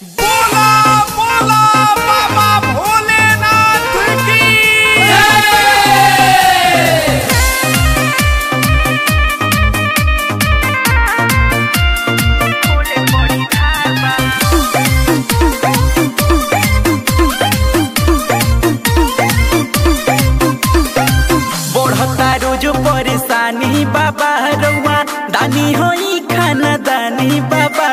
बोला बोला बाबा भोलेनाथ की बढ़ता रोज परेशानी बाबा रउआ दानी होई खाना दानी बाबा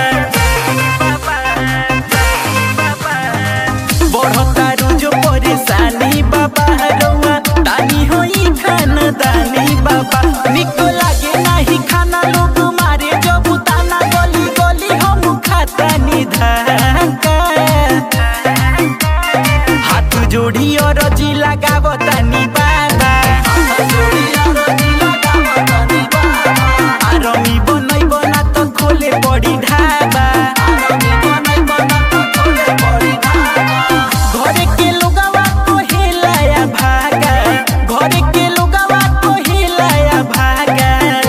बढ़ता रोज परेशानी बाबा रउआ दानी होई खाना दानी बाबा निको लागे नाही खाना लोग मारे जब ताना गली गली हम खाता निधाका हाथ जोड़ी और जी लगावतानी बाबा आरमी बनई बना तो खोले पड़ी ढाबा घरे के लोगवा को हिलाया भागा घरे के लोगवा को हिलाया भागा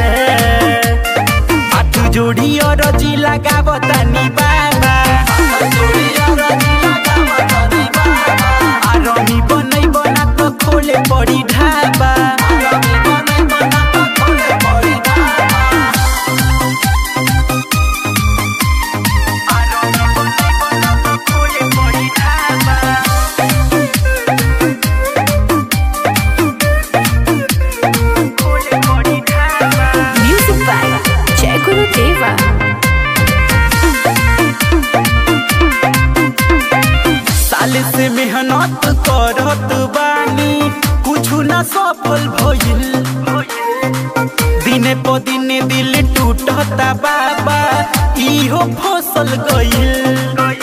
हाथ जोड़ी और जी लगावतानी बाबा आरमी बनई बना तो खोले पड़ी ढाबा Music by Jai Guru Deva. साल से मेहनत करत बानी कुछु ना सफल भइल दिने प दिने दिल टूटता बाबा इहो फसल गइल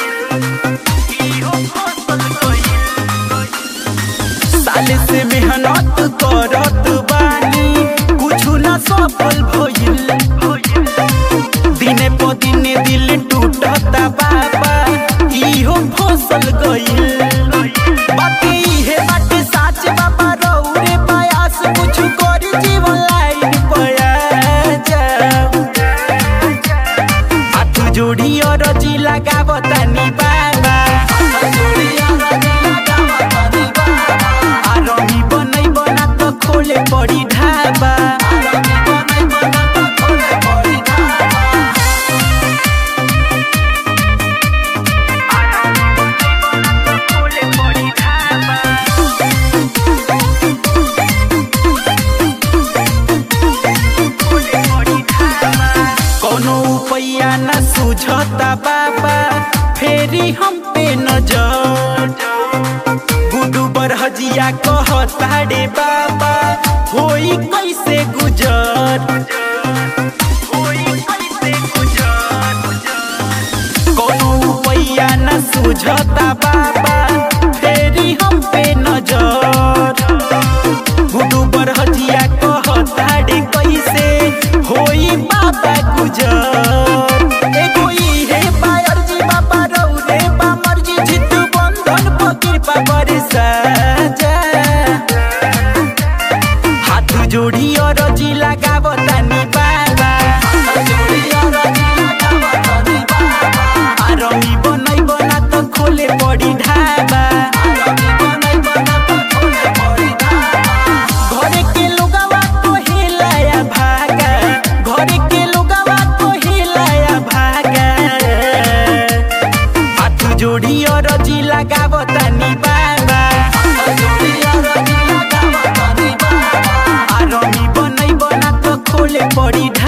साल से मेहनत करत बानी कुछु ना सफल भइल दिने प दिने दिल टूटता बाबा इहो फसल गइल बाकी इहे बाटे साच बाबा रउरे प्रयास कुछ करी जीवन लाइन पया जाओ हाथ जोड़ी और जी लगावतानी बाबा आरमी बनई बना तो खोले पड़ी ढाबा कोनो उपाया न सूझता बाबा फेरी हम पे नजर गुडू बरहजिया कहता रे बाबा होई कैसे गुजर कोनो उपाया न सूझता बाबा फेरी हम पे नजर गुडू बरहजिया कहता रे कैसे होई बाबा गुजर एगो इहे बायर जी बाबा रउरे बा मर्जी जित बंधन प कृपा बरसा जा हाथ जोड़ी और जी लगावतानी बाबा आरमी बनई बना तो खोले पड़ी ढाबा घरे के लोगवा को हिलाया भागा घरे के लोगवा को हिलाया भागा हाथ जोड़ी और जी लगावतानी बाबा आरमी बनई बना तो खोले पड़ी